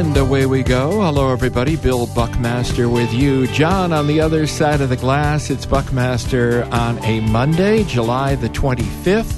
And away we go. Hello, everybody. Bill Buckmaster with you. John on the other side of the glass. It's Buckmaster on a Monday, July the 25th,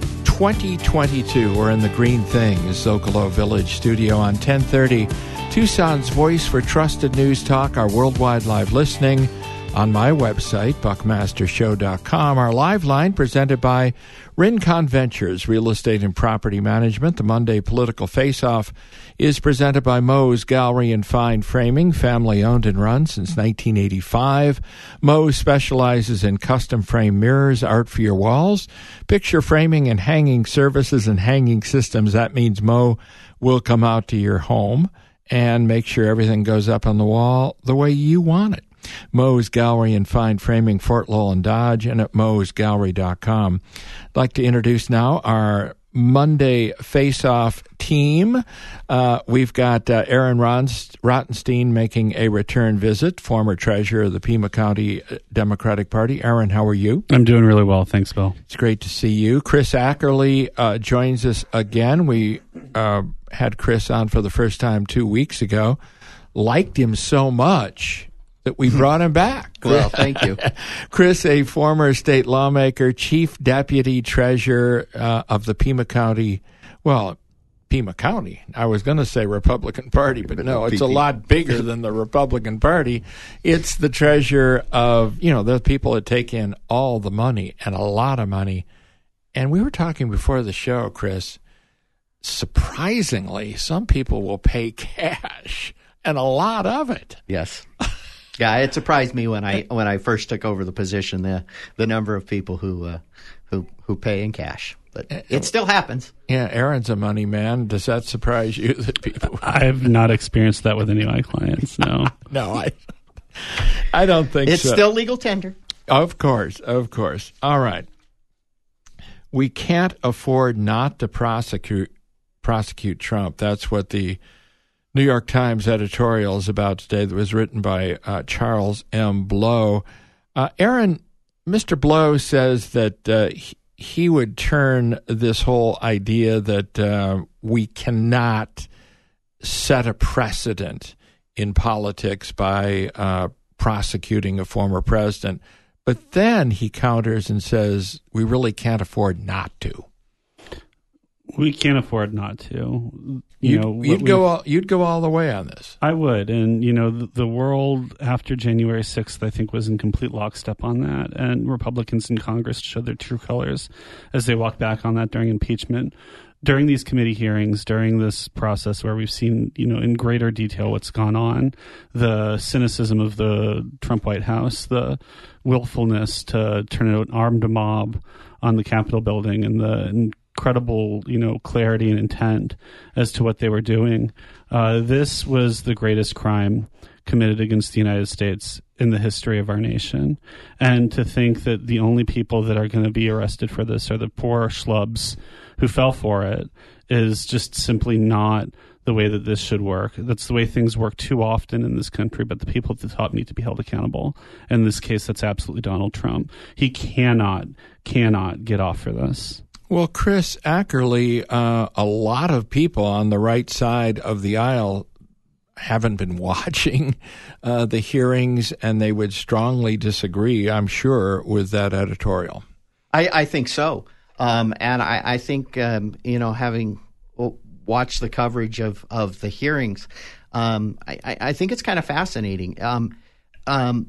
2022. We're in the Green Things Zocalo Village studio on 1030. Tucson's voice for trusted news talk, our worldwide live listening on my website, buckmastershow.com. Our live line presented by Rincon Ventures, Real Estate and Property Management. The Monday Political Face-Off is presented by Moe's Gallery and Fine Framing, family-owned and run since 1985. Moe's specializes in custom frame mirrors, art for your walls, picture framing and hanging services and hanging systems. That means Moe will come out to your home and make sure everything goes up on the wall the way you want it. Moe's Gallery and Fine Framing, Fort Lowell and Dodge, and at moesgallery.com. I'd like to introduce now our Monday Face-Off team. We've got Aaron Rottenstein making a return visit, former treasurer of the Pima County Democratic Party. Aaron, how are you? I'm doing really well. Thanks, Bill. It's great to see you. Chris Ackerley joins us again. We had Chris on for the first time 2 weeks ago. Liked him so much that we brought him back. Well, thank you. Chris, a former state lawmaker, chief deputy treasurer of the Pima County, Pima County. I was going to say Republican Party, but no, it's a lot bigger than the Republican Party. It's the treasurer of, the people that take in all the money and a lot of money. And we were talking before the show, Chris, surprisingly, some people will pay cash and a lot of it. Yes. Yeah, it surprised me when I first took over the position, the number of people who pay in cash. But it still happens. Yeah, Aaron's a money man. Does that surprise you that people? I've not experienced that with any of my clients. No, no, I don't think it's so. It's still legal tender. Of course. All right, we can't afford not to prosecute Trump. That's what the New York Times editorial is about today that was written by Charles M. Blow. Aaron, Mr. Blow says that he would turn this whole idea that we cannot set a precedent in politics by prosecuting a former president. But then he counters and says we really can't afford not to. We can't afford not to. You'd go all the way on this. I would, and the world after January 6th, I think, was in complete lockstep on that, and Republicans in Congress showed their true colors as they walked back on that during impeachment, during these committee hearings, during this process where we've seen, in greater detail what's gone on, the cynicism of the Trump White House, the willfulness to turn an armed mob on the Capitol building, and the incredible, clarity and intent as to what they were doing. This was the greatest crime committed against the United States in the history of our nation. And to think that the only people that are going to be arrested for this are the poor schlubs who fell for it is just simply not the way that this should work. That's the way things work too often in this country, but the people at the top need to be held accountable. In this case, that's absolutely Donald Trump. He cannot get off for this. Well, Chris Ackerley, a lot of people on the right side of the aisle haven't been watching the hearings, and they would strongly disagree, I'm sure, with that editorial. I think so. And I think, having watched the coverage of the hearings, I think it's kind of fascinating. The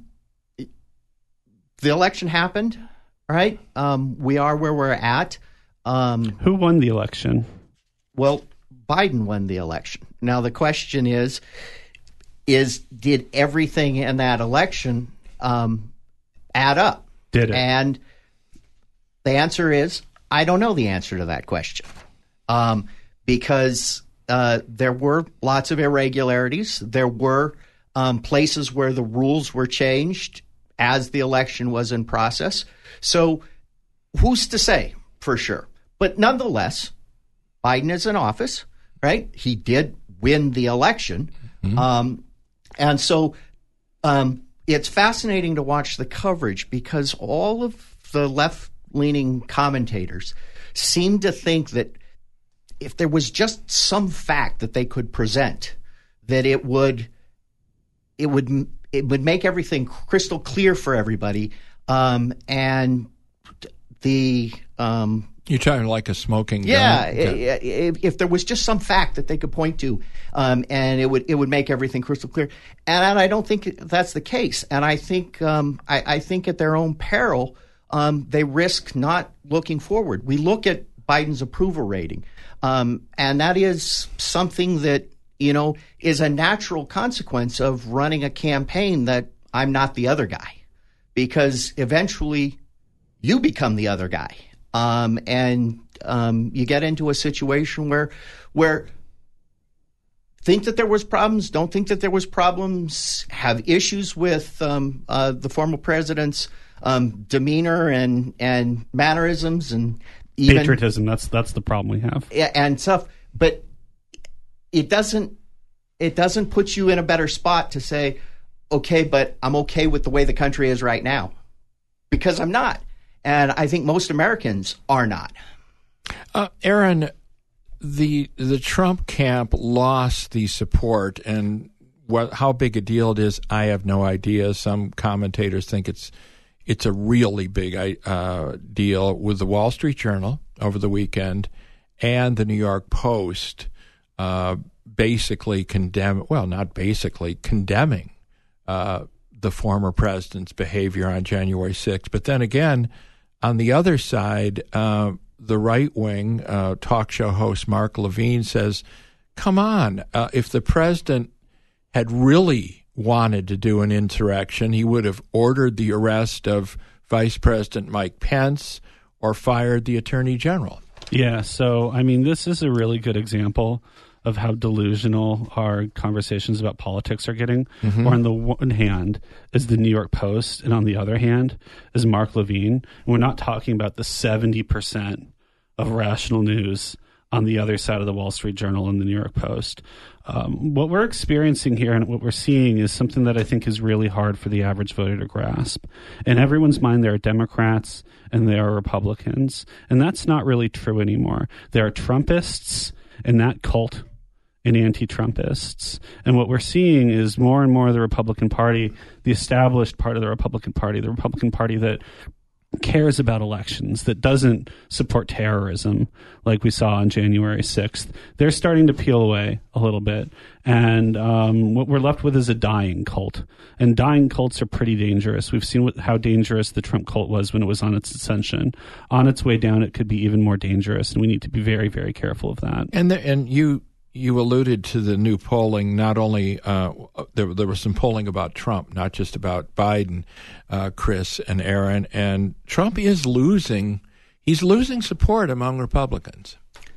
election happened, right? We are where we're at. Who won the election? Well, Biden won the election. Now the question is did everything in that election add up? Did it? And the answer is I don't know the answer to that question because there were lots of irregularities. There were places where the rules were changed as the election was in process. So who's to say for sure? But nonetheless, Biden is in office, right? He did win the election. Mm-hmm. And so it's fascinating to watch the coverage because all of the left-leaning commentators seem to think that if there was just some fact that they could present that it would make everything crystal clear for everybody, and the you're talking like a smoking gun. Yeah, if there was just some fact that they could point to, and it would make everything crystal clear. And I don't think that's the case. And I think I think at their own peril, they risk not looking forward. We look at Biden's approval rating, and that is something that is a natural consequence of running a campaign that I'm not the other guy, because eventually you become the other guy. And you get into a situation where think that there was problems, don't think that there was problems, have issues with the former president's demeanor and mannerisms and even patriotism. That's the problem we have, and stuff. But it doesn't put you in a better spot to say, okay, but I'm okay with the way the country is right now, because I'm not. And I think most Americans are not. Aaron, the Trump camp lost the support, and how big a deal it is, I have no idea. Some commentators think it's a really big deal, with the Wall Street Journal over the weekend and the New York Post condemning the former president's behavior on January 6th. But then again, on the other side, the right-wing talk show host Mark Levine says, come on, if the president had really wanted to do an insurrection, he would have ordered the arrest of Vice President Mike Pence or fired the Attorney General. Yeah, so, I mean, this is a really good example of how delusional our conversations about politics are getting. Mm-hmm. Or on the one hand is the New York Post, and on the other hand is Mark Levine. And we're not talking about the 70% of rational news on the other side of the Wall Street Journal and the New York Post. What we're experiencing here and what we're seeing is something that I think is really hard for the average voter to grasp. In everyone's mind, there are Democrats and there are Republicans, and that's not really true anymore. There are Trumpists and that cult and anti-Trumpists. And what we're seeing is more and more of the Republican Party, the established part of the Republican Party that cares about elections, that doesn't support terrorism like we saw on January 6th. They're starting to peel away a little bit. And what we're left with is a dying cult. And dying cults are pretty dangerous. We've seen how dangerous the Trump cult was when it was on its ascension. On its way down, it could be even more dangerous, and we need to be very, very careful of that. And you alluded to the new polling. Not only there was some polling about Trump, not just about Biden, Chris and Aaron. And Trump is losing. He's losing support among Republicans.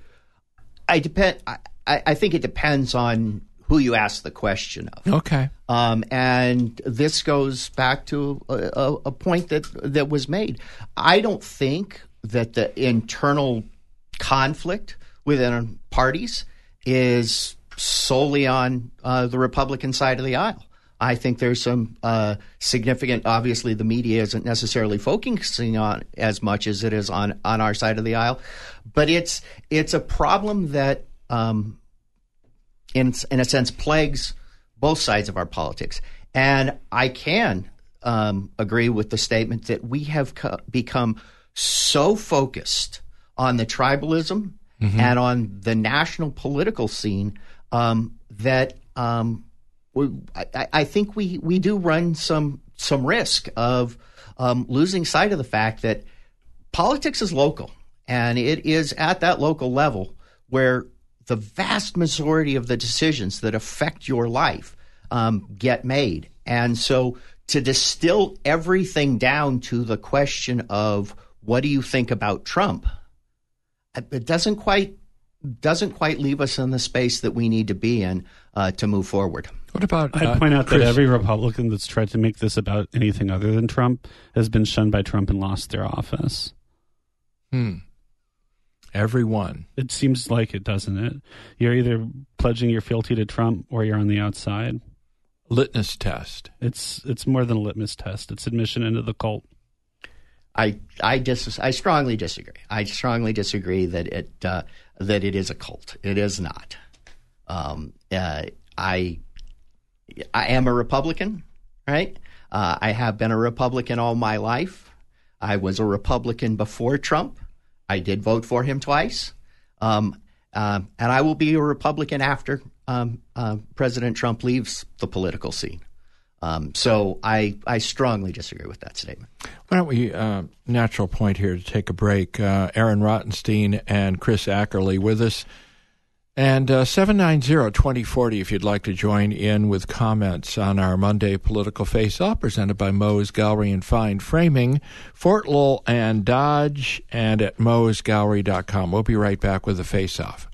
I think it depends on who you ask the question of. Okay. And this goes back to a point that was made. I don't think that the internal conflict within parties is solely on the Republican side of the aisle. I think there's some significant, obviously the media isn't necessarily focusing on as much as it is on our side of the aisle, but it's a problem that in a sense plagues both sides of our politics. And I can agree with the statement that we have become so focused on the tribalism mm-hmm. and on the national political scene that I think we do run some risk of losing sight of the fact that politics is local, and it is at that local level where the vast majority of the decisions that affect your life get made. And so to distill everything down to the question of what do you think about Trump, it doesn't quite leave us in the space that we need to be in to move forward. What about I'd point out Chris? That every Republican that's tried to make this about anything other than Trump has been shunned by Trump and lost their office. Everyone. It seems like it, doesn't it? You're either pledging your fealty to Trump or you're on the outside. Litmus test. It's more than a litmus test. It's admission into the cult. I strongly disagree. I strongly disagree that it is a cult. It is not. I am a Republican, right? I have been a Republican all my life. I was a Republican before Trump. I did vote for him twice. And I will be a Republican after President Trump leaves the political scene. So I strongly disagree with that statement. Why don't we, natural point here to take a break. Aaron Rottenstein and Chris Ackerley with us. And 790-2040 if you'd like to join in with comments on our Monday Political Face-Off presented by Moe's Gallery and Fine Framing, Fort Lowell and Dodge, and at moesgallery.com. We'll be right back with the Face-Off.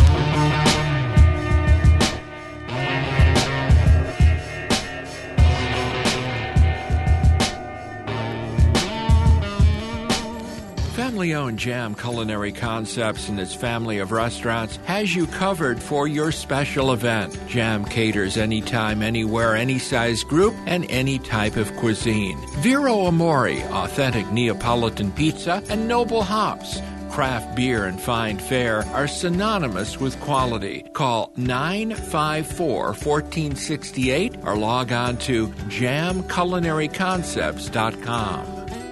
Family-owned Jam Culinary Concepts and its family of restaurants has you covered for your special event. Jam caters anytime, anywhere, any size group, and any type of cuisine. Vero Amore, authentic Neapolitan pizza, and Noble Hops. Craft beer and fine fare are synonymous with quality. Call 954-1468 or log on to jamculinaryconcepts.com.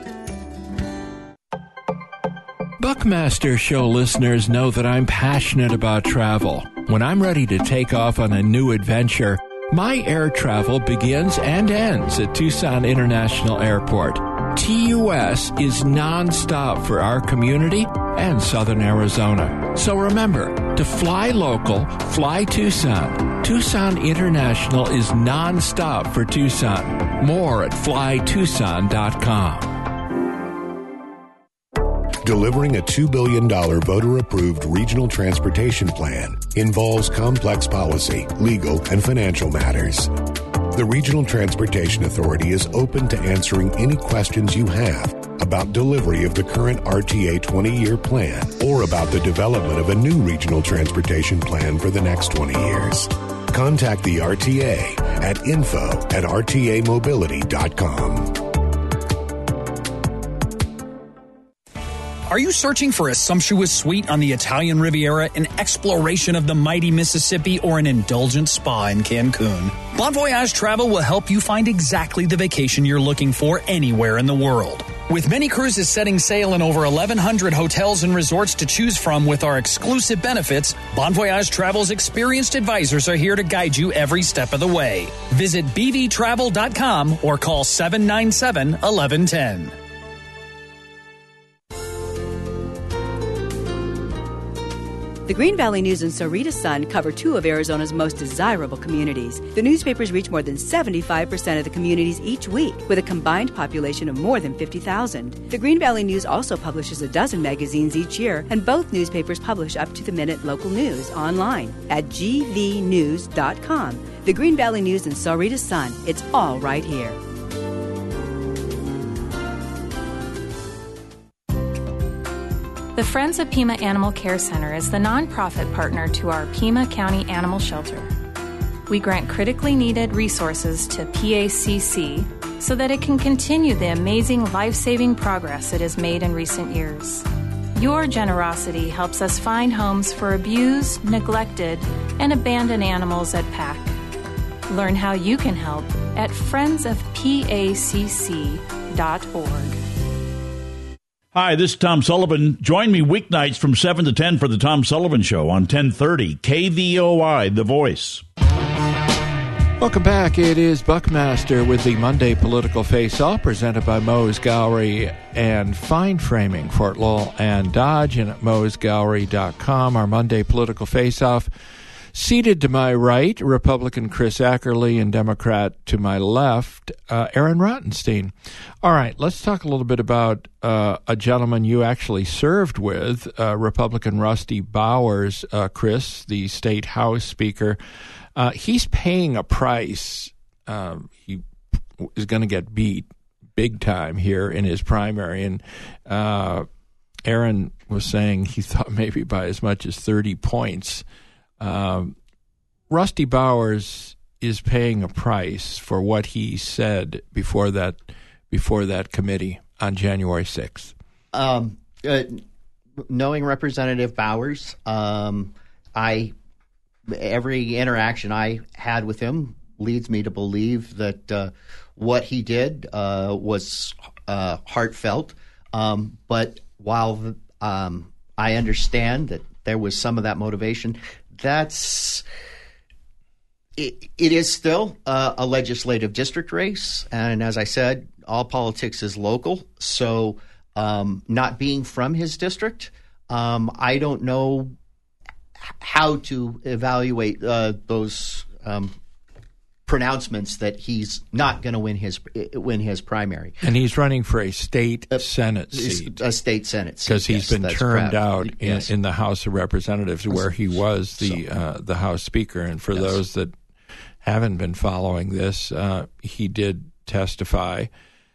Buckmaster Show listeners know that I'm passionate about travel. When I'm ready to take off on a new adventure, my air travel begins and ends at Tucson International Airport. TUS is nonstop for our community and Southern Arizona. So remember, to fly local, fly Tucson. Tucson International is nonstop for Tucson. More at flytucson.com. Delivering a $2 billion voter-approved regional transportation plan involves complex policy, legal, and financial matters. The Regional Transportation Authority is open to answering any questions you have about delivery of the current RTA 20-year plan or about the development of a new regional transportation plan for the next 20 years. Contact the RTA at info@rtamobility.com. Are you searching for a sumptuous suite on the Italian Riviera, an exploration of the mighty Mississippi, or an indulgent spa in Cancun? Bon Voyage Travel will help you find exactly the vacation you're looking for anywhere in the world. With many cruises setting sail in over 1,100 hotels and resorts to choose from with our exclusive benefits, Bon Voyage Travel's experienced advisors are here to guide you every step of the way. Visit bvtravel.com or call 797-1110. The Green Valley News and Sahuarita Sun cover two of Arizona's most desirable communities. The newspapers reach more than 75% of the communities each week, with a combined population of more than 50,000. The Green Valley News also publishes a dozen magazines each year, and both newspapers publish up-to-the-minute local news online at gvnews.com. The Green Valley News and Sahuarita Sun, it's all right here. The Friends of Pima Animal Care Center is the nonprofit partner to our Pima County Animal Shelter. We grant critically needed resources to PACC so that it can continue the amazing life-saving progress it has made in recent years. Your generosity helps us find homes for abused, neglected, and abandoned animals at PAC. Learn how you can help at friendsofpacc.org. Hi, this is Tom Sullivan. Join me weeknights from 7 to 10 for the Tom Sullivan Show on 1030 KVOI, The Voice. Welcome back. It is Buckmaster with the Monday Political Face-Off presented by Moe's Gallery and Fine Framing, Fort Lowell and Dodge, and at moesgallery.com. Our Monday Political Face-Off. Seated to my right, Republican Chris Ackerley, and Democrat to my left, Aaron Rottenstein. All right, let's talk a little bit about a gentleman you actually served with, Republican Rusty Bowers, Chris, the State House Speaker. He's paying a price. He is going to get beat big time here in his primary. And Aaron was saying he thought maybe by as much as 30 points. Rusty Bowers is paying a price for what he said before that committee on January 6th. Knowing Representative Bowers, I every interaction I had with him leads me to believe that what he did was heartfelt. But while I understand that there was some of that motivation, it is still a legislative district race. And as I said, all politics is local. So not being from his district, I don't know how to evaluate those pronouncements that he's not going to win his primary. And he's running for a state Senate seat. A state Senate seat. Because he's been turned out Yes. in the House of Representatives, where he was the House Speaker. And for those that haven't been following this, he did testify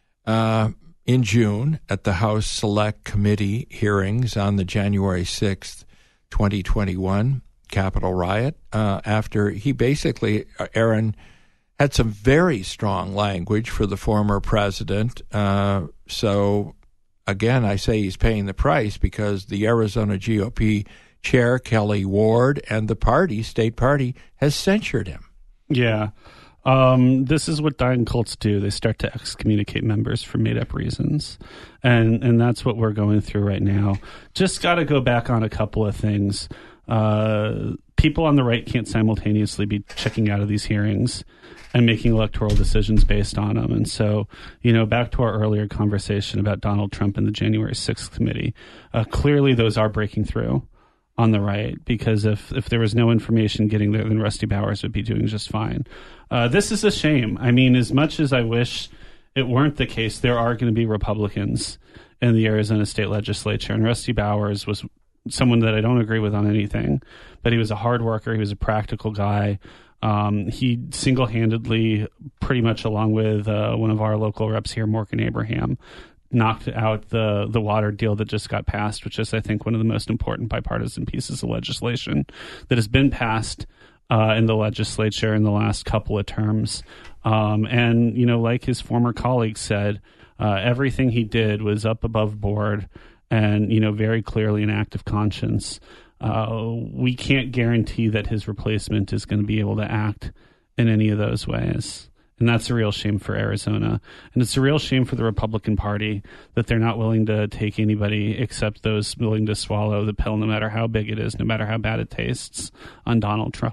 in June at the House Select Committee hearings on the January 6th, 2021 Capitol riot, after he basically, Aaron, had some very strong language for the former president. So, again, I say he's paying the price because the Arizona GOP chair, Kelly Ward, and the state party, has censured him. Yeah. This is what dying cults do. They start to excommunicate members for made-up reasons. And that's what we're going through right now. Just got to go back on a couple of things. People on the right can't simultaneously be checking out of these hearings and making electoral decisions based on them. And so, back to our earlier conversation about Donald Trump and the January 6th committee, clearly those are breaking through on the right, because if there was no information getting there, then Rusty Bowers would be doing just fine. This is a shame. I mean, as much as I wish it weren't the case, there are going to be Republicans in the Arizona state legislature, and Rusty Bowers was someone that I don't agree with on anything, but he was a hard worker. He was a practical guy. He single-handedly, pretty much along with one of our local reps here, Morgan Abraham, knocked out the water deal that just got passed, which is, I think, one of the most important bipartisan pieces of legislation that has been passed in the legislature in the last couple of terms. And, like his former colleague said, everything he did was up above board and, very clearly an act of conscience. We can't guarantee that his replacement is going to be able to act in any of those ways. And that's a real shame for Arizona. And it's a real shame for the Republican Party that they're not willing to take anybody except those willing to swallow the pill, no matter how big it is, no matter how bad it tastes, on Donald Trump.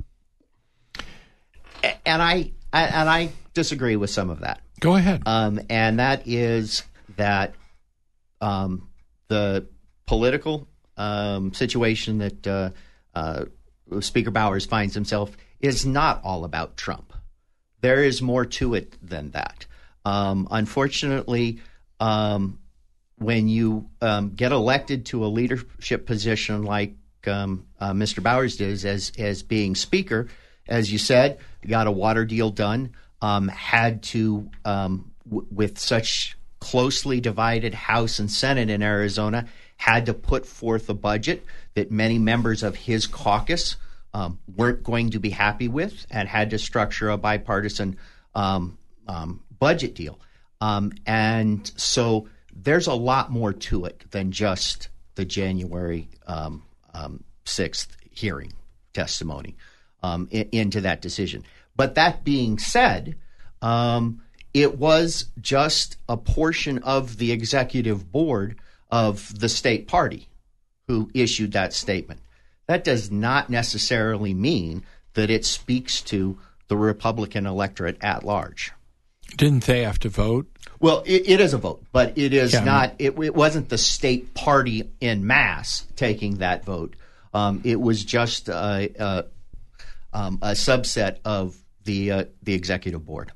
And I disagree with some of that. Go ahead. And that is that the political situation that Speaker Bowers finds himself is not all about Trump. There is more to it than that. Unfortunately, when you get elected to a leadership position like Mr. Bowers did as being Speaker, as you said, got a water deal done, had to, with such closely divided House and Senate in Arizona, had to put forth a budget that many members of his caucus weren't going to be happy with, and had to structure a bipartisan budget deal. And so there's a lot more to it than just the January 6th hearing testimony into that decision. But that being said, it was just a portion of the executive board of the state party who issued that statement. That does not necessarily mean that it speaks to the Republican electorate at large. Didn't they have to vote? Well, it is a vote, but it is not. It wasn't the state party en masse taking that vote. It was just a subset of the executive board.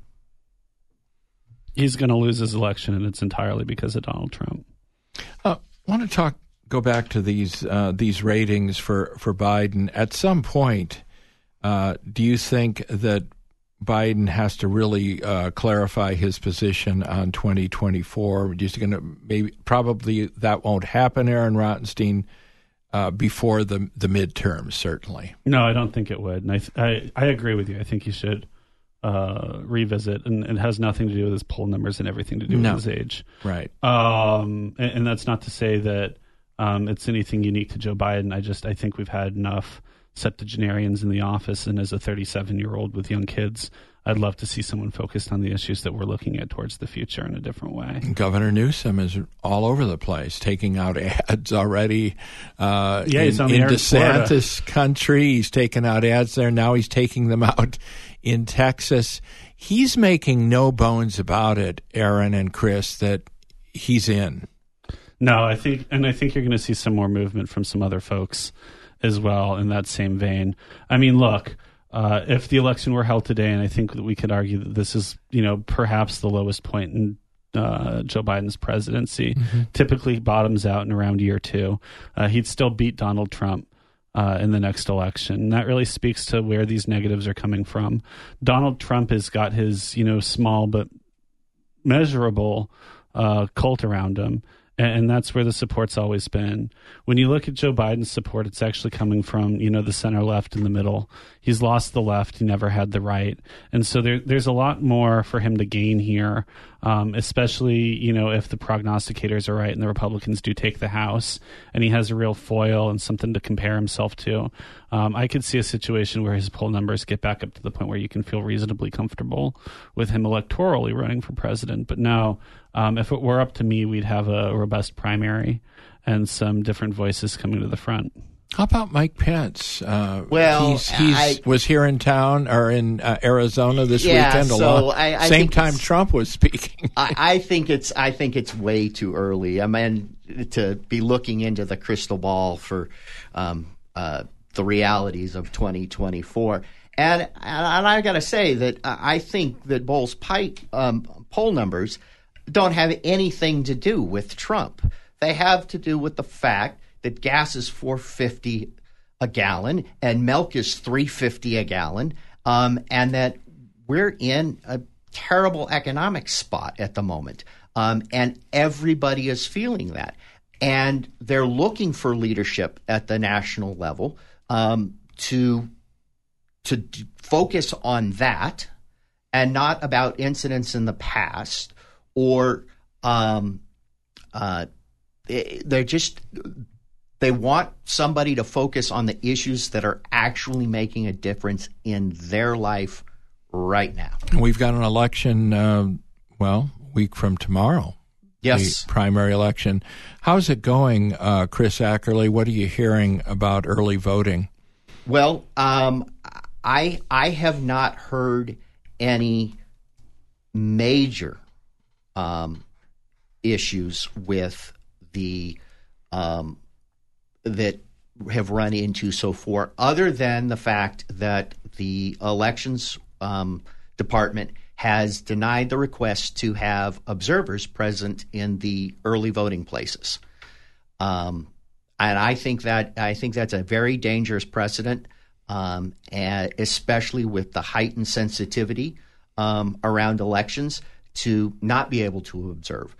He's going to lose his election, and it's entirely because of Donald Trump. I want to go back to these ratings for Biden. At some point, do you think that Biden has to really clarify his position on 2024? Just going to probably that won't happen, Aaron Rottenstein, before the midterms, certainly. No, I don't think it would. And I agree with you. I think he should revisit, and it has nothing to do with his poll numbers and everything to do with his age. Right. And that's not to say that it's anything unique to Joe Biden. I think we've had enough septuagenarians in the office, and as a 37-year-old with young kids, I'd love to see someone focused on the issues that we're looking at towards the future in a different way. Governor Newsom is all over the place, taking out ads already. He's on the air in DeSantis country. He's taken out ads there. Now he's taking them out in Texas. He's making no bones about it, Aaron and Chris, that he's in. No, I think you're going to see some more movement from some other folks as well in that same vein. I mean, look, if the election were held today, and I think that we could argue that this is, perhaps the lowest point in Joe Biden's presidency, typically bottoms out in around year 2. He'd still beat Donald Trump in the next election. And that really speaks to where these negatives are coming from. Donald Trump has got his, small but measurable cult around him. And that's where the support's always been. When you look at Joe Biden's support, it's actually coming from, the center left and the middle. He's lost the left. He never had the right. And so there's a lot more for him to gain here, especially, if the prognosticators are right and the Republicans do take the House and he has a real foil and something to compare himself to. I could see a situation where his poll numbers get back up to the point where you can feel reasonably comfortable with him electorally running for president. But no, if it were up to me, we'd have a robust primary and some different voices coming to the front. How about Mike Pence? He was here in town or in Arizona this weekend. I same time Trump was speaking. I think it's way too early. I mean, to be looking into the crystal ball for the realities of 2024. And I got to say that I think that Bowles Pike poll numbers don't have anything to do with Trump. They have to do with the fact that gas is $4.50 a gallon and milk is $3.50 a gallon, and that we're in a terrible economic spot at the moment, and everybody is feeling that. And they're looking for leadership at the national level to focus on that and not about incidents in the past or they want somebody to focus on the issues that are actually making a difference in their life right now. We've got an election, week from tomorrow. Yes. The primary election. How's it going, Chris Ackerley? What are you hearing about early voting? Well, I have not heard any major issues with the that have run into so far, other than the fact that the elections department has denied the request to have observers present in the early voting places, and I think that's a very dangerous precedent, and especially with the heightened sensitivity around elections to not be able to observe.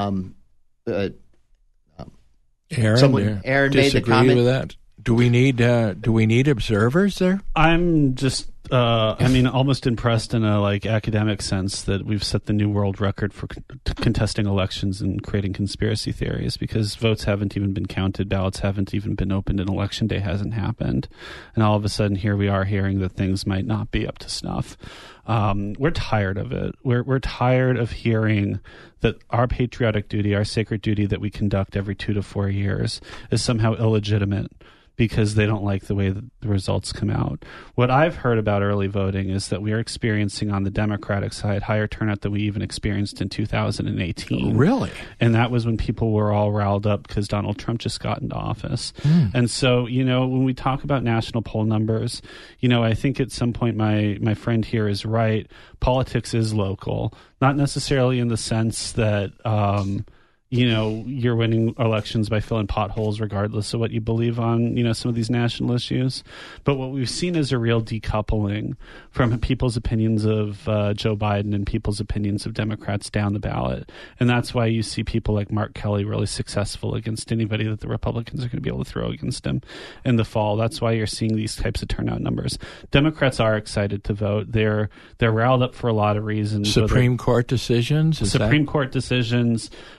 Aaron made the comment with that. Do we need observers there? I'm just almost impressed in a academic sense that we've set the new world record for contesting elections and creating conspiracy theories, because votes haven't even been counted, ballots haven't even been opened, and election day hasn't happened, and all of a sudden here we are hearing that things might not be up to snuff. We're tired of it. We're tired of hearing that our patriotic duty, our sacred duty that we conduct every 2 to 4 years, is somehow illegitimate because they don't like the way that the results come out. What I've heard about early voting is that we are experiencing on the Democratic side higher turnout than we even experienced in 2018. Really? And that was when people were all riled up because Donald Trump just got into office. And so, when we talk about national poll numbers, I think at some point my friend here is right. Politics is local, not necessarily in the sense that you're winning elections by filling potholes regardless of what you believe on, some of these national issues. But what we've seen is a real decoupling from people's opinions of Joe Biden and people's opinions of Democrats down the ballot. And that's why you see people like Mark Kelly really successful against anybody that the Republicans are going to be able to throw against him in the fall. That's why you're seeing these types of turnout numbers. Democrats are excited to vote. They're riled up for a lot of reasons. Supreme Court decisions? Supreme Court decisions.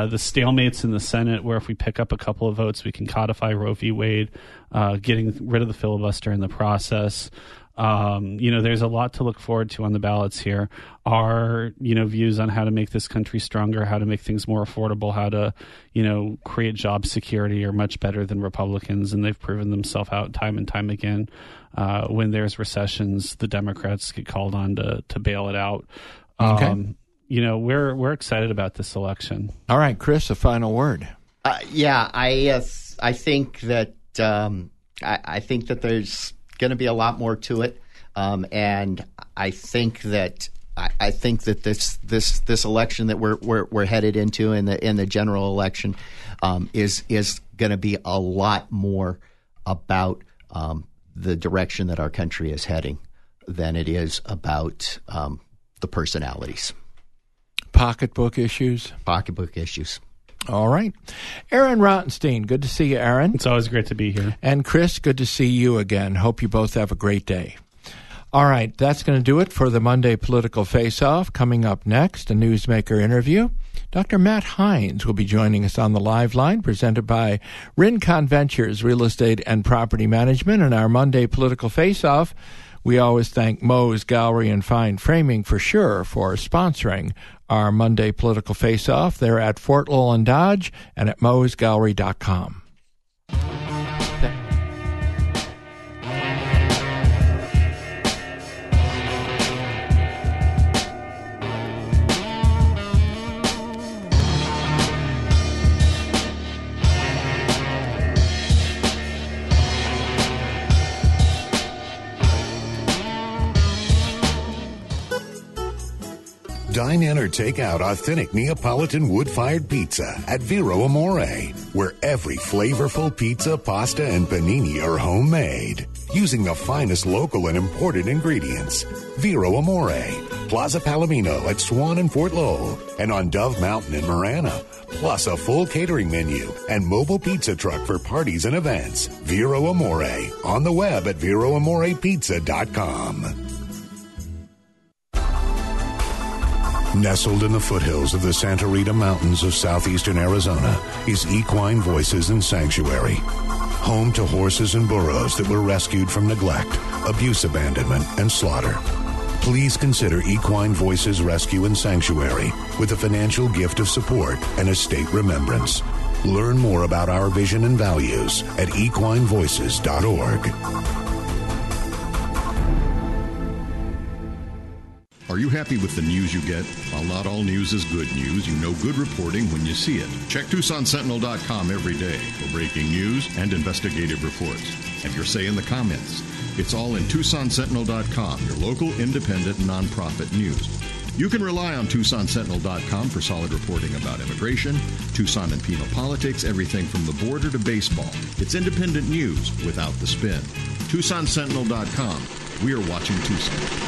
the stalemates in the Senate, where if we pick up a couple of votes, we can codify Roe v. Wade, getting rid of the filibuster in the process. There's a lot to look forward to on the ballots here. Our, views on how to make this country stronger, how to make things more affordable, how to, create job security are much better than Republicans, and they've proven themselves out time and time again. When there's recessions, the Democrats get called on to bail it out. Okay. We're excited about this election. All right, Chris, a final word. I think that I think that there's going to be a lot more to it, and I think that this election that we're headed into in the general election is going to be a lot more about the direction that our country is heading than it is about the personalities. Pocketbook issues. All right. Aaron Rottenstein, good to see you, Aaron. It's always great to be here. And Chris, good to see you again. Hope you both have a great day. All right, that's going to do it for the Monday Political Face-Off. Coming up next, a newsmaker interview. Dr. Matt Hines will be joining us on the live line, presented by Rincon Ventures Real Estate and Property Management. And our Monday Political Face-Off, we always thank Moe's Gallery and Fine Framing for sure for sponsoring our Monday Political Face-Off. They're at Fort Lowell and Dodge and at moesgallery.com. Dine in or take out authentic Neapolitan wood-fired pizza at Vero Amore, where every flavorful pizza, pasta, and panini are homemade, using the finest local and imported ingredients. Vero Amore, Plaza Palomino at Swan and Fort Lowell, and on Dove Mountain in Marana, plus a full catering menu and mobile pizza truck for parties and events. Vero Amore, on the web at VeroAmorePizza.com. Nestled in the foothills of the Santa Rita Mountains of southeastern Arizona is Equine Voices and Sanctuary, home to horses and burros that were rescued from neglect, abuse, abandonment, and slaughter. Please consider Equine Voices Rescue and Sanctuary with a financial gift of support and estate remembrance. Learn more about our vision and values at equinevoices.org. Are you happy with the news you get? While not all news is good news, you know good reporting when you see it. Check TucsonSentinel.com every day for breaking news and investigative reports. Have your say in the comments. It's all in TucsonSentinel.com, your local independent nonprofit news. You can rely on TucsonSentinel.com for solid reporting about immigration, Tucson and Pima politics, everything from the border to baseball. It's independent news without the spin. TucsonSentinel.com. We are watching Tucson.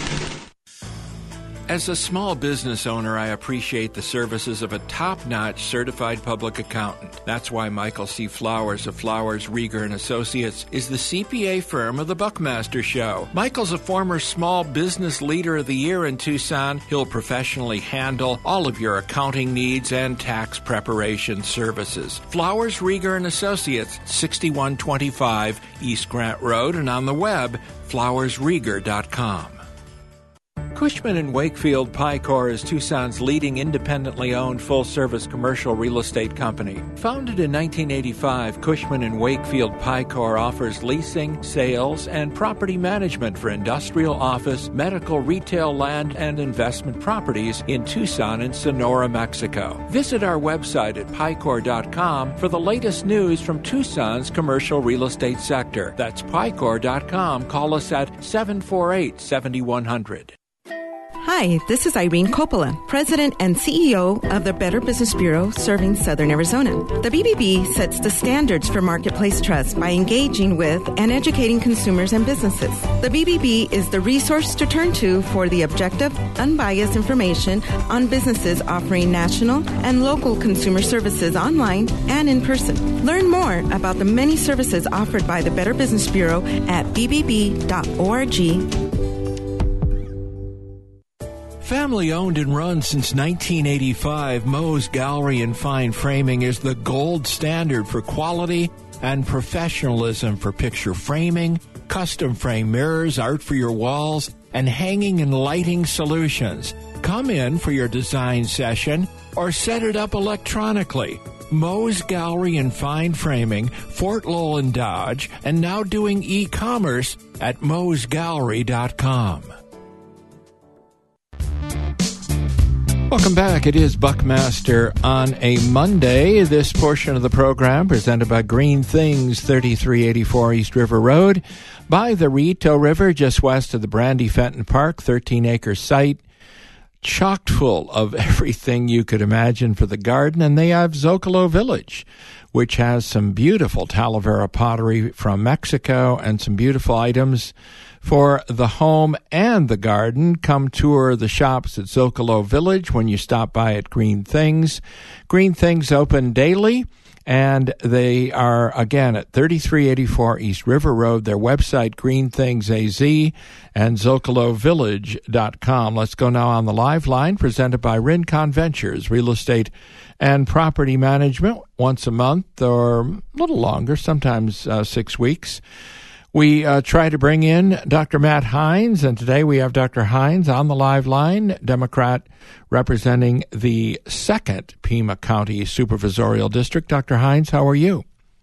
As a small business owner, I appreciate the services of a top-notch certified public accountant. That's why Michael C. Flowers of Flowers, Rieger & Associates is the CPA firm of the Buckmaster Show. Michael's a former Small Business Leader of the Year in Tucson. He'll professionally handle all of your accounting needs and tax preparation services. Flowers, Rieger & Associates, 6125 East Grant Road, and on the web, flowersrieger.com. Cushman & Wakefield Picor is Tucson's leading independently owned full-service commercial real estate company. Founded in 1985, Cushman & Wakefield Picor offers leasing, sales, and property management for industrial, office, medical, retail, land, and investment properties in Tucson and Sonora, Mexico. Visit our website at Picor.com for the latest news from Tucson's commercial real estate sector. That's Picor.com. Call us at 748-7100. Hi, this is Irene Coppola, President and CEO of the Better Business Bureau serving Southern Arizona. The BBB sets the standards for marketplace trust by engaging with and educating consumers and businesses. The BBB is the resource to turn to for the objective, unbiased information on businesses offering national and local consumer services online and in person. Learn more about the many services offered by the Better Business Bureau at bbb.org. Family owned and run since 1985, Moe's Gallery and Fine Framing is the gold standard for quality and professionalism for picture framing, custom frame mirrors, art for your walls, and hanging and lighting solutions. Come in for your design session or set it up electronically. Moe's Gallery and Fine Framing, Fort Lowell and Dodge, and now doing e-commerce at moesgallery.com. Welcome back. It is Buckmaster on a Monday. This portion of the program presented by Green Things, 3384 East River Road, by the Rito River, just west of the Brandy Fenton Park, 13-acre site, chock full of everything you could imagine for the garden. And they have Zocalo Village, which has some beautiful Talavera pottery from Mexico and some beautiful items for the home and the garden. Come tour the shops at Zocalo Village when you stop by at Green Things. Green Things open daily, and they are, again, at 3384 East River Road. Their website, Green Things AZ, and ZocaloVillage.com. Let's go now on the live line, presented by Rincon Ventures, real estate and property management, once a month or a little longer, sometimes 6 weeks. We try to bring in Dr. Matt Hines, and today we have Dr. Hines on the live line, Democrat representing the 2nd Pima County Supervisorial District. Dr. Hines, how are you?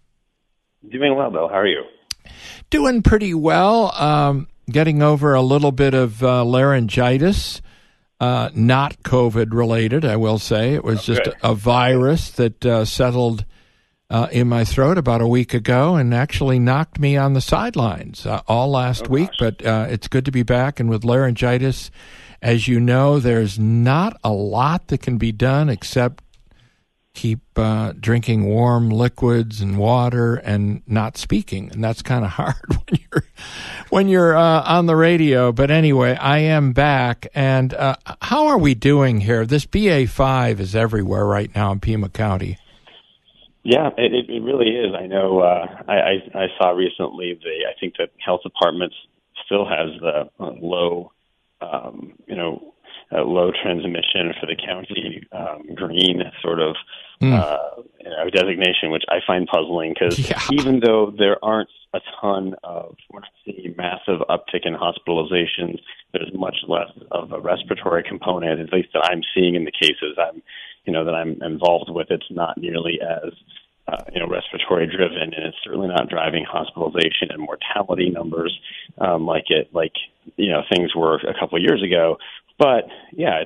Doing well, Bill. How are you? Doing pretty well. Getting over a little bit of laryngitis, not COVID-related, I will say. It was just a virus that settled in my throat about a week ago and actually knocked me on the sidelines all last week. But it's good to be back. And with laryngitis, as you know, there's not a lot that can be done except keep drinking warm liquids and water and not speaking. And that's kind of hard when you're on the radio. But anyway, I am back. And how are we doing here? This BA5 is everywhere right now in Pima County. Yeah, it really is. I know. I saw recently I think the health department still has the low transmission for the county green sort of designation, which I find puzzling because even though there aren't a ton of, we're not seeing massive uptick in hospitalizations, there's much less of a respiratory component, at least that I'm seeing in the cases that I'm involved with. It's not nearly as respiratory driven, and it's certainly not driving hospitalization and mortality numbers like things were a couple of years ago. But yeah,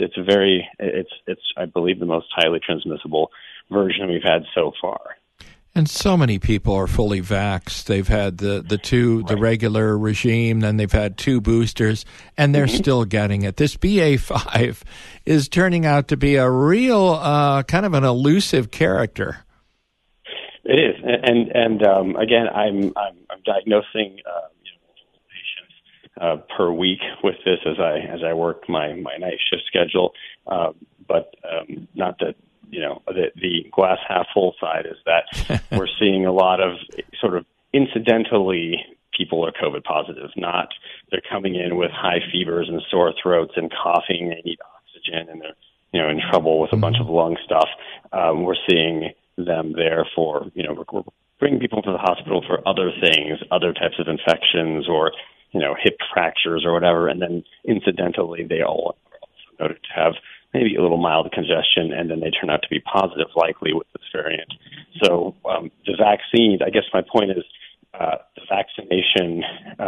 it's I believe the most highly transmissible version we've had so far. And so many people are fully vaxxed. They've had the regular regime, then they've had 2 boosters, and they're still getting it. This BA5 is turning out to be a real kind of an elusive character. It is, and again, I'm diagnosing patients per week with this as I work my night shift schedule. But not that the glass half full side is that we're seeing a lot of sort of incidentally people are COVID positive. Not they're coming in with high fevers and sore throats and coughing. They need oxygen and they're in trouble with a bunch of lung stuff. We're seeing them there for, we're bringing people to the hospital for other things, other types of infections or, hip fractures or whatever. And then incidentally, they all are also noted to have maybe a little mild congestion, and then they turn out to be positive likely with this variant. So the vaccines, I guess my point is the vaccination,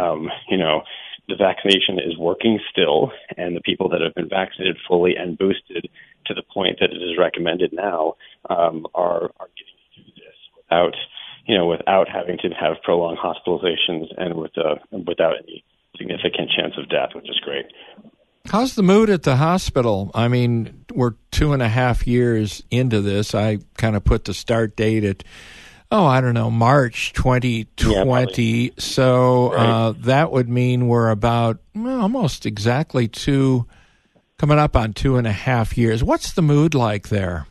the vaccination is working still, and the people that have been vaccinated fully and boosted to the point that it is recommended now are getting through this without having to have prolonged hospitalizations and without any significant chance of death, which is great. How's the mood at the hospital? I mean, we're 2.5 years into this. I kind of put the start date at, March 2020. Yeah, so that would mean we're about almost exactly coming up on 2.5 years. What's the mood like there?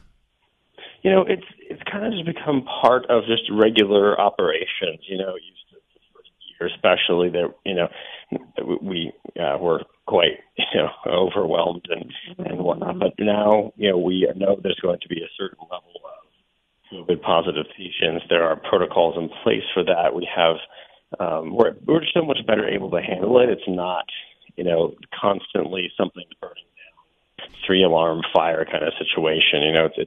It's kind of just become part of just regular operations. Used to the first year, especially that we were quite overwhelmed and whatnot. But now we know there's going to be a certain level of COVID positive patients. There are protocols in place for that. We have we're so much better able to handle it. It's not constantly something burning down, 3-alarm fire kind of situation.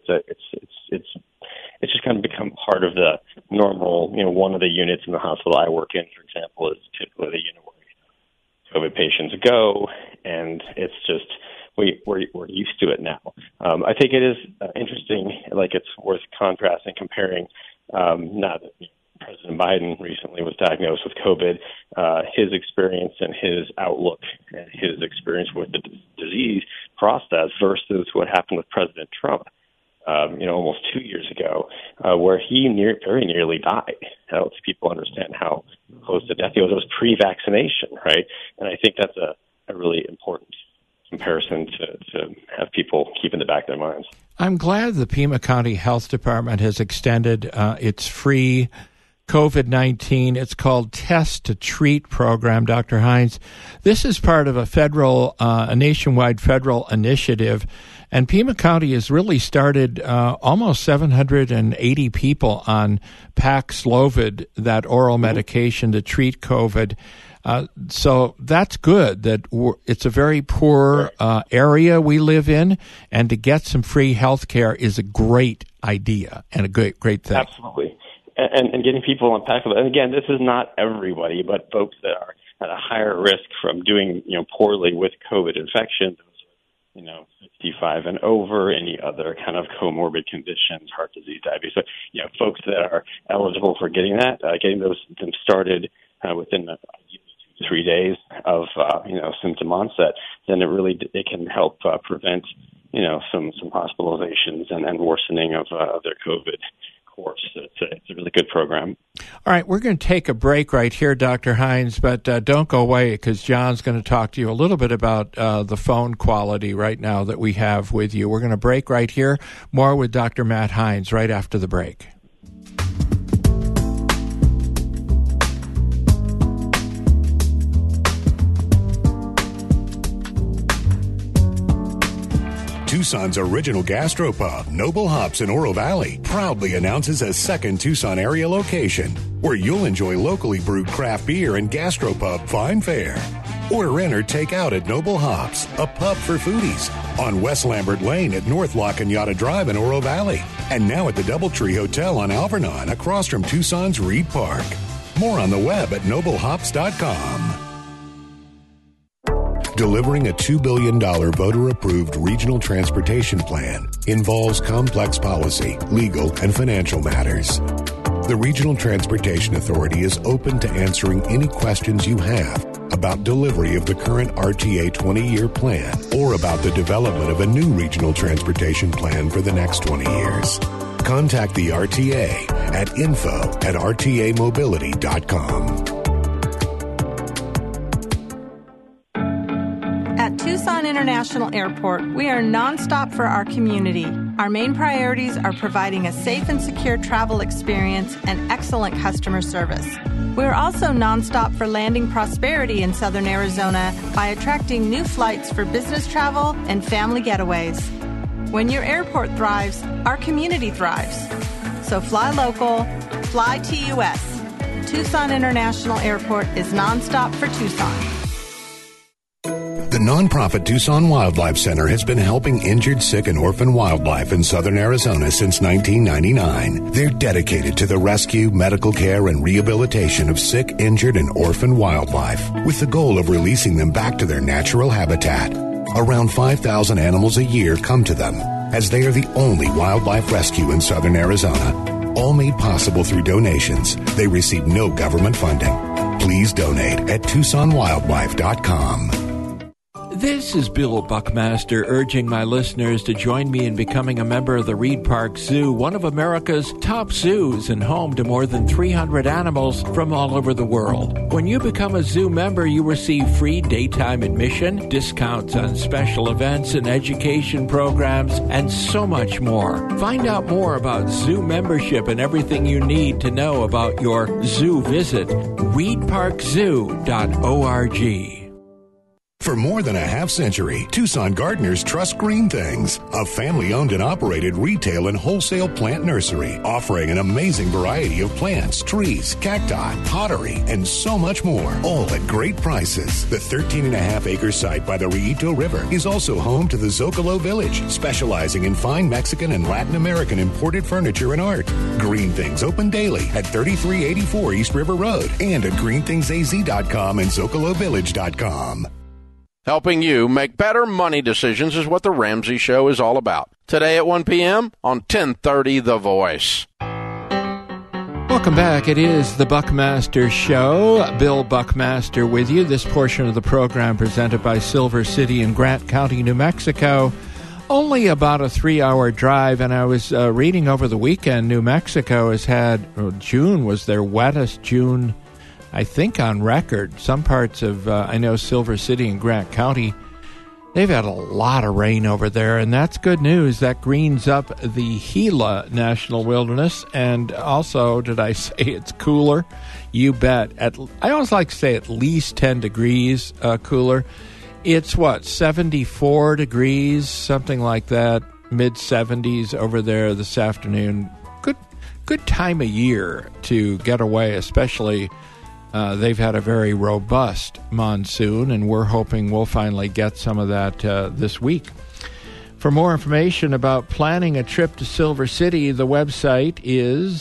It's just kind of become part of the normal. One of the units in the hospital I work in, for example, is typically the unit where COVID patients go, and it's just we're used to it now. I think it is interesting. Like, it's worth contrasting, comparing. Now that President Biden recently was diagnosed with COVID, his experience and his outlook and his experience with the disease process versus what happened with President Trump, almost 2 years ago, where he very nearly died. Helps people understand how close to death he was. It was pre-vaccination, right? And I think that's a really important comparison to have people keep in the back of their minds. I'm glad the Pima County Health Department has extended its free COVID-19, it's called Test to Treat program, Dr. Hines. This is part of a nationwide federal initiative, and Pima County has really started almost 780 people on Paxlovid, that oral medication to treat COVID. So that's good. That it's a very poor area we live in, and to get some free health care is a great idea and a great thing. Absolutely. And getting people on Paxlovid. And again, this is not everybody, but folks that are at a higher risk from doing poorly with COVID infection, 65 and over, any other kind of comorbid conditions, heart disease, diabetes. So, folks that are eligible for getting them started within 3 days of symptom onset, then it can help prevent some hospitalizations and worsening of their COVID course. It's a really good program. All right, we're going to take a break right here, Dr. Hines, but don't go away, because John's going to talk to you a little bit about the phone quality right now that we have with you. We're going to break right here. More with Dr. Matt Hines right after the break. Tucson's original gastropub, Noble Hops in Oro Valley, proudly announces a second Tucson area location where you'll enjoy locally brewed craft beer and gastropub fine fare. Order in or take out at Noble Hops, a pub for foodies, on West Lambert Lane at North La Cañada Drive in Oro Valley, and now at the Doubletree Hotel on Alvernon across from Tucson's Reed Park. More on the web at noblehops.com. Delivering a $2 billion voter-approved regional transportation plan involves complex policy, legal, and financial matters. The Regional Transportation Authority is open to answering any questions you have about delivery of the current RTA 20-year plan or about the development of a new regional transportation plan for the next 20 years. Contact the RTA at info@rtamobility.com. At Tucson International Airport, we are nonstop for our community. Our main priorities are providing a safe and secure travel experience and excellent customer service. We are also nonstop for landing prosperity in Southern Arizona by attracting new flights for business travel and family getaways. When your airport thrives, our community thrives. So fly local, fly TUS. Tucson International Airport is nonstop for Tucson. The nonprofit Tucson Wildlife Center has been helping injured, sick, and orphan wildlife in southern Arizona since 1999. They're dedicated to the rescue, medical care, and rehabilitation of sick, injured, and orphan wildlife, with the goal of releasing them back to their natural habitat. Around 5,000 animals a year come to them, as they are the only wildlife rescue in southern Arizona. All made possible through donations. They receive no government funding. Please donate at TucsonWildlife.com. This is Bill Buckmaster urging my listeners to join me in becoming a member of the Reed Park Zoo, one of America's top zoos and home to more than 300 animals from all over the world. When you become a zoo member, you receive free daytime admission, discounts on special events and education programs, and so much more. Find out more about zoo membership and everything you need to know about your zoo visit. ReedParkZoo.org. For more than a half-century, Tucson gardeners trust Green Things, a family-owned and operated retail and wholesale plant nursery offering an amazing variety of plants, trees, cacti, pottery, and so much more, all at great prices. The 13.5-acre site by the Rillito River is also home to the Zocalo Village, specializing in fine Mexican and Latin American imported furniture and art. Green Things open daily at 3384 East River Road and at greenthingsaz.com and zocalovillage.com. Helping you make better money decisions is what The Ramsey Show is all about. Today at 1 p.m. on 1030 The Voice. Welcome back. It is the Buckmaster Show. Bill Buckmaster with you. This portion of the program presented by Silver City in Grant County, New Mexico. Only about a 3-hour drive, and I was reading over the weekend, New Mexico has had, June was their wettest June, I think, on record. Some parts of, I know Silver City and Grant County, they've had a lot of rain over there, and that's good news. That greens up the Gila National Wilderness, and also, did I say it's cooler? You bet. I always like to say at least 10 degrees cooler. It's, 74 degrees, something like that, mid-70s over there this afternoon. Good time of year to get away, especially... they've had a very robust monsoon, and we're hoping we'll finally get some of that this week. For more information about planning a trip to Silver City, the website is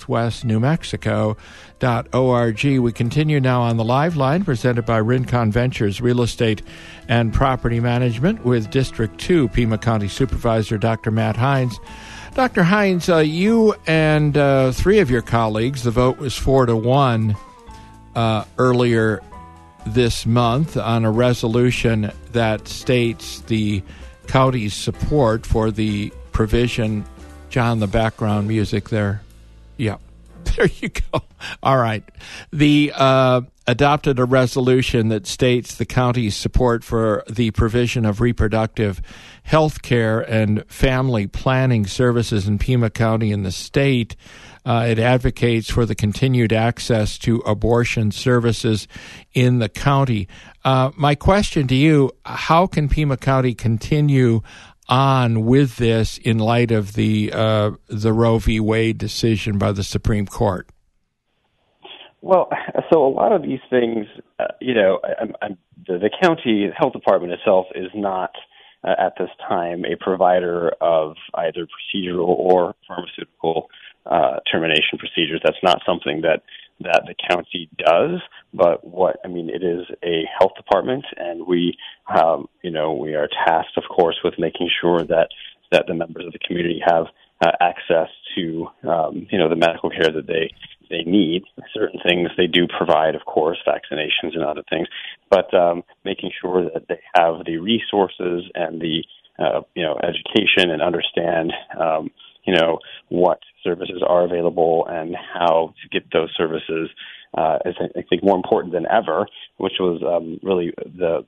southwestnewmexico.org. We continue now on the live line presented by Rincon Ventures Real Estate and Property Management with District 2 Pima County Supervisor Dr. Matt Hines. Dr. Hines, you and 3 of your colleagues, the vote was 4-1, earlier this month on a resolution that states the county's support for the provision. John, the background music there. Yeah, there you go. All right. The adopted a resolution that states the county's support for the provision of reproductive health care and family planning services in Pima County and the state. It advocates for the continued access to abortion services in the county. My question to you, how can Pima County continue on with this in light of the Roe v. Wade decision by the Supreme Court? Well, so a lot of these things, the county health department itself is not at this time a provider of either procedural or pharmaceutical termination procedures. That's not something that the county does, but it is a health department, and we are tasked, of course, with making sure that the members of the community have access to, the medical care that they need. Certain things they do provide, of course, vaccinations and other things, but making sure that they have the resources and the, education and understand, what services are available and how to get those services is, I think, more important than ever, which was really the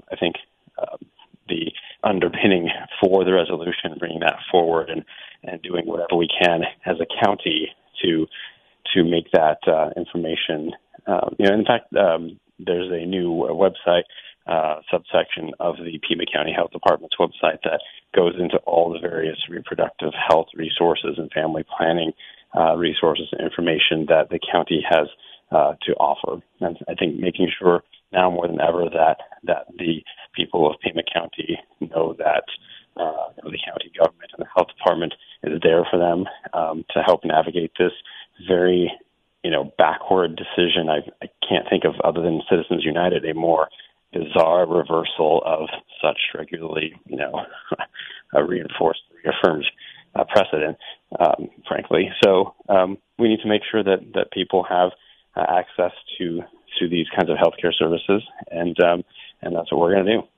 underpinning for the resolution, bringing that forward and doing whatever we can as a county to make that information. In fact, there's a new website subsection of the Pima County Health Department's website that goes into all the various reproductive health resources and family planning resources and information that the county has to offer. And I think making sure now more than ever that the people of Pima County know that the county government and the health department is there for them to help navigate this very, backward decision. I can't think of, other than Citizens United, a more bizarre reversal of such regularly, reinforced, reaffirmed precedent, frankly. So we need to make sure that people have access to these kinds of healthcare services, and that's what we're going to do.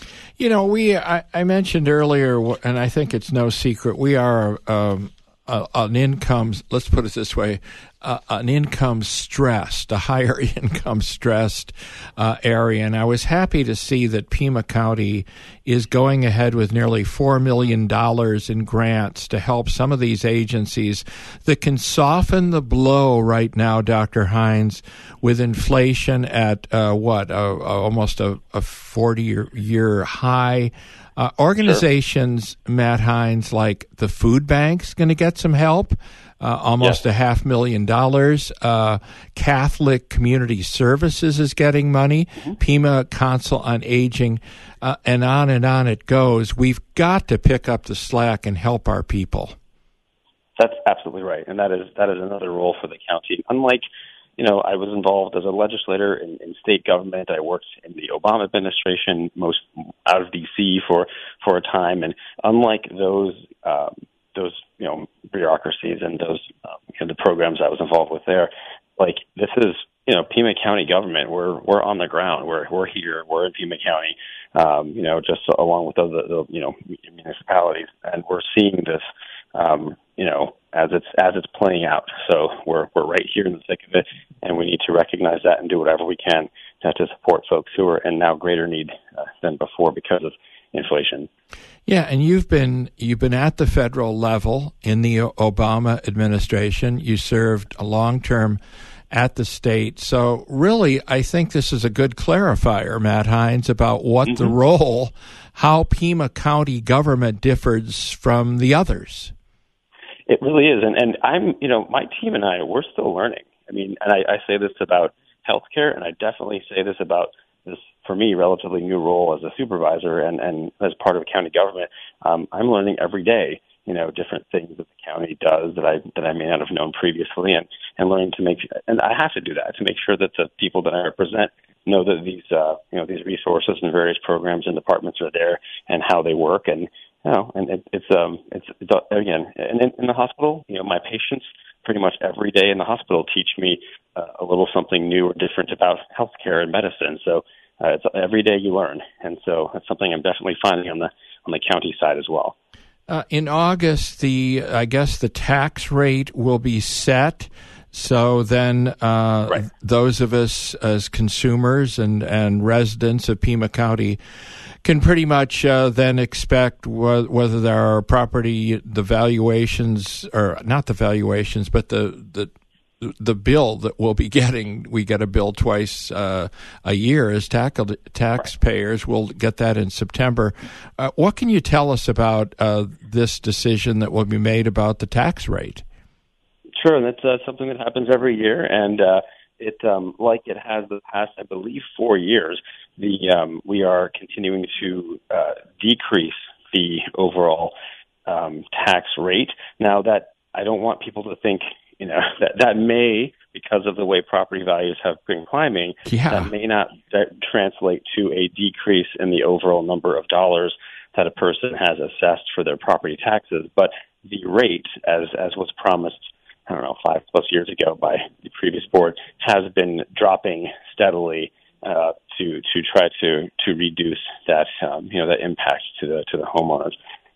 I mentioned earlier, and I think it's no secret, we are an income, let's put it this way, an income stressed, a higher income stressed area. And I was happy to see that Pima County is going ahead with nearly $4 million in grants to help some of these agencies that can soften the blow right now, Dr. Hines, with inflation at almost a 40-year high. Organizations, sure. Matt Hines, like the Food Bank's going to get some help, almost $500,000. Catholic Community Services is getting money. Mm-hmm. Pima Council on Aging, and on it goes. We've got to pick up the slack and help our people. That's absolutely right, and that is another role for the county. Unlike, I was involved as a legislator in state government. I worked in the Obama administration, most out of D.C. for a time, and unlike those bureaucracies and those the programs I was involved with there, like this is Pima County government. We're on the ground. We're here. We're in Pima County, just along with other municipalities, and we're seeing this. As it's playing out. So we're right here in the thick of it, and we need to recognize that and do whatever we can to support folks who are in now greater need than before because of inflation. Yeah, and you've been at the federal level in the Obama administration. You served a long term at the state. So really, I think this is a good clarifier, Matt Hines, about what the role, how Pima County government differs from the others. It really is, and I'm, my team and I, we're still learning. I mean, and I say this about healthcare, and I definitely say this about this, for me, relatively new role as a supervisor and as part of county government. I'm learning every day, different things that the county does that I may not have known previously, and learning to and I have to do that to make sure that the people that I represent know that these resources and various programs and departments are there and how they work, and it's again, and in the hospital, my patients pretty much every day in the hospital teach me a little something new or different about healthcare and medicine. So it's every day you learn, and so that's something I'm definitely finding on the county side as well. In August, I guess the tax rate will be set. So then right. Those of us as consumers and residents of Pima County can pretty much then expect whether there are the valuations, or not the valuations, but the bill that we'll be getting. We get a bill twice a year as taxpayers. We'll get that in September. What can you tell us about this decision that will be made about the tax rate? Sure, and that's something that happens every year, and it like it has the past, I believe, 4 years. We are continuing to decrease the overall tax rate. Now, that I don't want people to think that may, because of the way property values have been climbing, that may not translate to a decrease in the overall number of dollars that a person has assessed for their property taxes. But the rate, as was promised, 5+ years ago by the previous board, has been dropping steadily to try to reduce that that impact to the homeowners.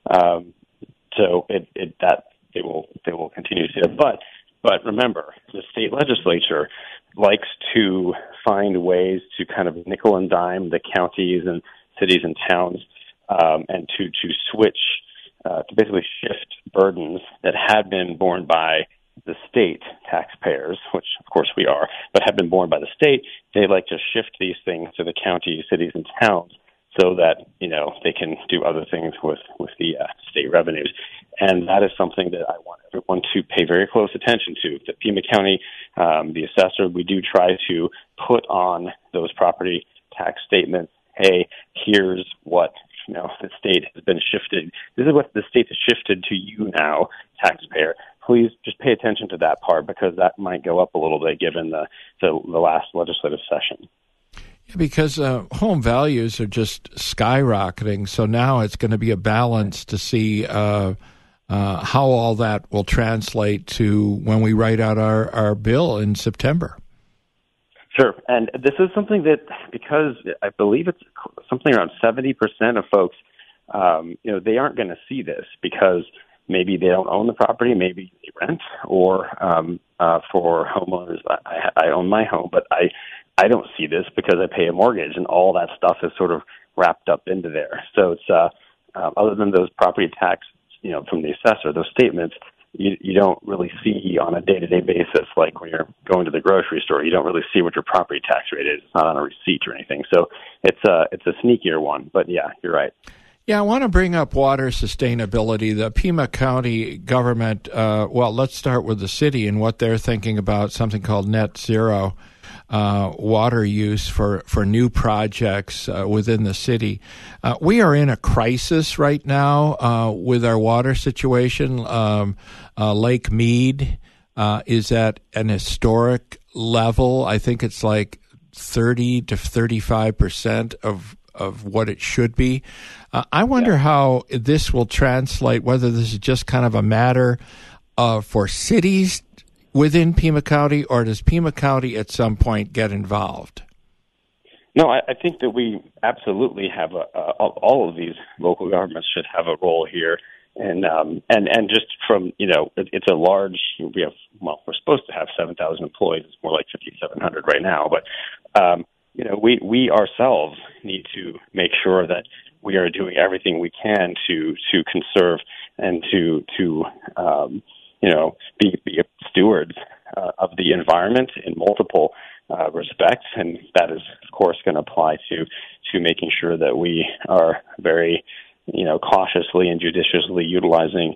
So they will continue to, but remember, the state legislature likes to find ways to kind of nickel and dime the counties and cities and towns, and to switch to basically shift burdens that had been borne by the state taxpayers, which of course we are, but have been borne by the state. They like to shift these things to the counties, cities, and towns so that they can do other things with the state revenues. And that is something that I want everyone to pay very close attention to. The Pima County, the assessor, we do try to put on those property tax statements, hey, here's what the state has been shifted. This is what the state has shifted to you now, taxpayer. Please just pay attention to that part, because that might go up a little bit given the last legislative session. Yeah, because home values are just skyrocketing, so now it's going to be a balance to see how all that will translate to when we write out our bill in September. Sure, and this is something that, because I believe it's something around 70% of folks, they aren't going to see this because maybe they don't own the property, maybe they rent or for homeowners. I own my home, but I don't see this because I pay a mortgage, and all that stuff is sort of wrapped up into there. So it's other than those property tax, from the assessor, those statements, you don't really see on a day-to-day basis, like when you're going to the grocery store. You don't really see what your property tax rate is. It's not on a receipt or anything. So it's a sneakier one. But yeah, you're right. Yeah, I want to bring up water sustainability. The Pima County government, let's start with the city and what they're thinking about, something called net zero water use for new projects within the city. We are in a crisis right now with our water situation. Lake Mead is at an historic level. I think it's like 30 to 35% of what it should be. I wonder how this will translate, whether this is just kind of a matter for cities within Pima County, or does Pima County at some point get involved? No, I think that we absolutely have all of these local governments should have a role here. And just from, it's a large, we're supposed to have 7,000 employees. It's more like 5,700 right now. But, we ourselves need to make sure that we are doing everything we can to conserve and to be stewards of the environment in multiple respects. And that is, of course, going to apply to making sure that we are very, cautiously and judiciously utilizing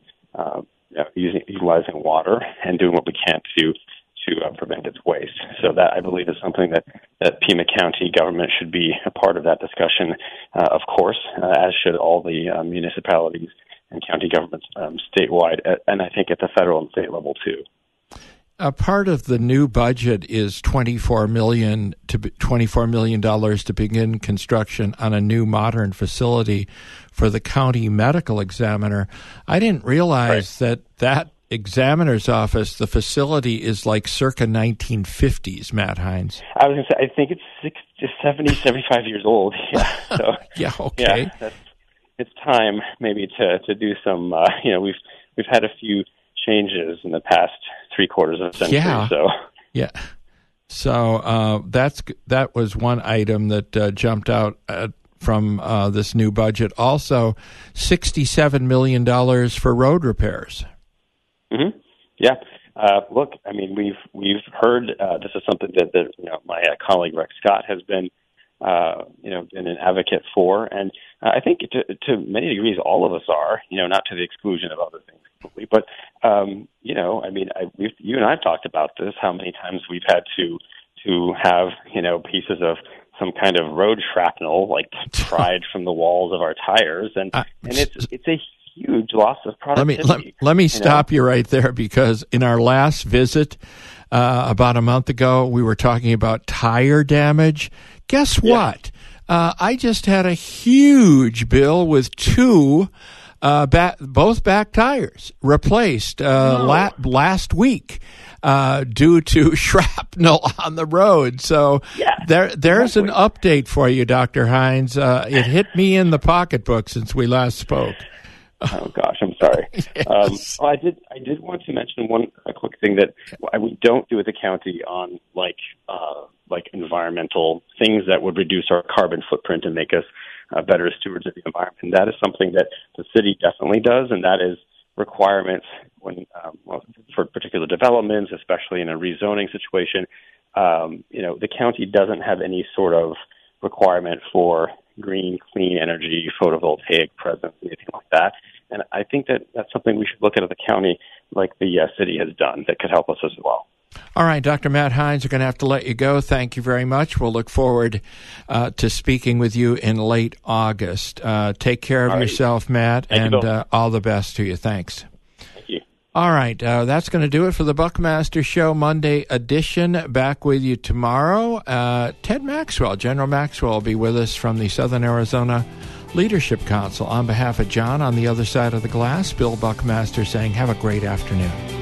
water and doing what we can to prevent its waste. So that, I believe, is something that Pima County government should be a part of that discussion, of course, as should all the municipalities and county governments statewide, and I think at the federal and state level too. A part of the new budget is $24 million to begin construction on a new modern facility for the county medical examiner. I didn't realize that examiner's office, the facility is like circa 1950s, Matt Hines. I was going to say, I think it's 70, 75 years old. Yeah. So, yeah, okay. Yeah, it's time maybe to do some, we've had a few changes in the past 3/4 of a century. Yeah. Yeah. So that was one item that jumped out from this new budget. Also, $67 million for road repairs. Mm-hmm. Yeah. Look, I mean, we've heard this is something that my colleague Rex Scott has been been an advocate for, and I think to many degrees all of us are, not to the exclusion of other things, but you and I've talked about this, how many times we've had to have pieces of some kind of road shrapnel like pried from the walls of our tires, and it's a huge loss of productivity. Let me stop you right there, because in our last visit about a month ago, we were talking about tire damage. Guess what? I just had a huge bill with two both back tires replaced last week due to shrapnel on the road. So there's an update for you, Dr. Hines. It hit me in the pocketbook since we last spoke. Oh gosh, I'm sorry. Yes. I did want to mention a quick thing that we don't do at the county on like environmental things that would reduce our carbon footprint and make us better stewards of the environment. And that is something that the city definitely does, and that is requirements when for particular developments, especially in a rezoning situation. The county doesn't have any sort of requirement for green, clean energy, photovoltaic presence, anything like that. And I think that's something we should look at the county, like the city has done, that could help us as well. All right, Dr. Matt Hines, we're going to have to let you go. Thank you very much. We'll look forward to speaking with you in late August. Take care of yourself, Matt, and all the best to you. Thanks. Thank you. All right, that's going to do it for the Buckmaster Show Monday edition. Back with you tomorrow. Ted Maxwell, General Maxwell, will be with us from the Southern Arizona Leadership Council. On behalf of John on the other side of the glass, Bill Buckmaster saying have a great afternoon.